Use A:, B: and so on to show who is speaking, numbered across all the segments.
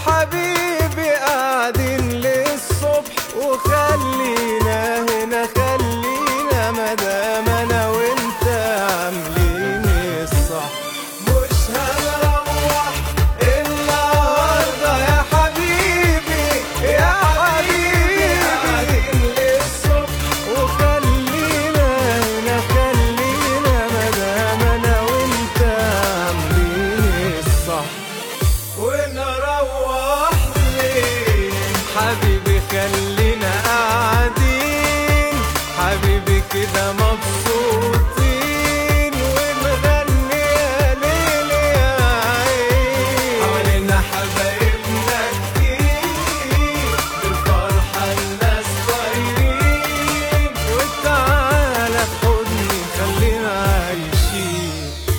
A: حبيبي قاعدين للصبح، وخلينا هنا خلينا مدام انا وانت عاملين الصح. مش هنروح النهارده يا حبيبي يا حبيبي، قاعدين للصبح وخلينا هنا خلينا مدام انا وانت عاملين الصح. ونروح ليه حبيبي خلينا قاعدين حبيبي كده مبسوطين، ونغني يا ليل يا عين. حوالينا حبايبنا كتير بالفرحة الناس طايرين، وتعالى في حضني خلينا عايشين.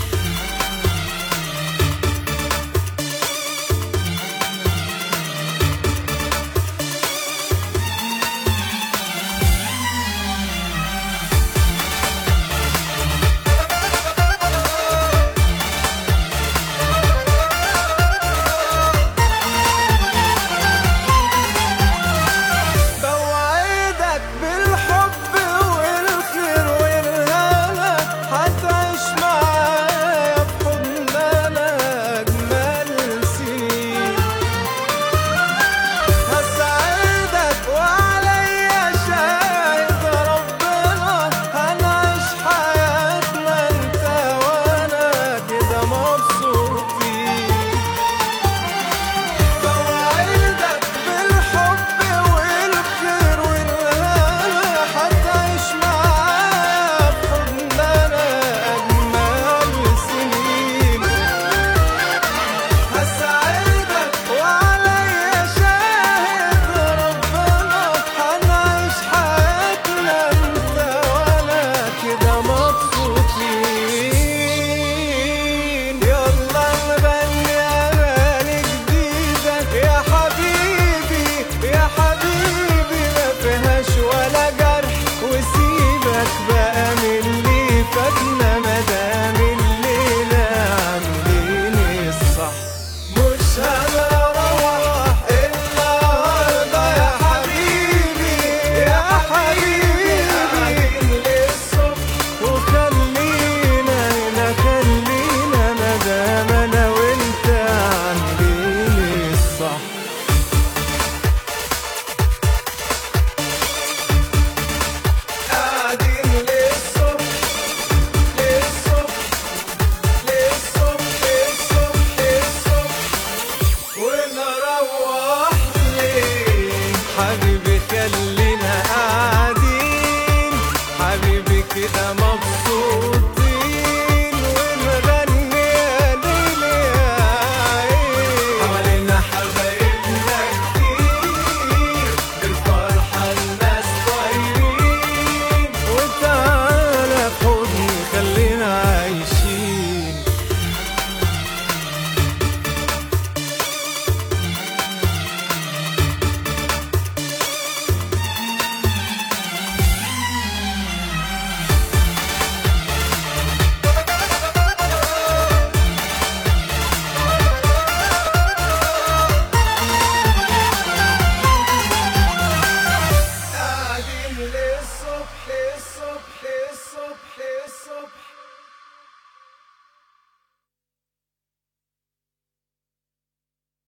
A: حبيبي خلينا قاعدين حبيبي كده مبسوطين، ونغني يا ليل يا عين. حوالينا حبايبنا كتير بالفرحة الناس طايرين، وتعالى في حضني خلينا عايشين. للصبح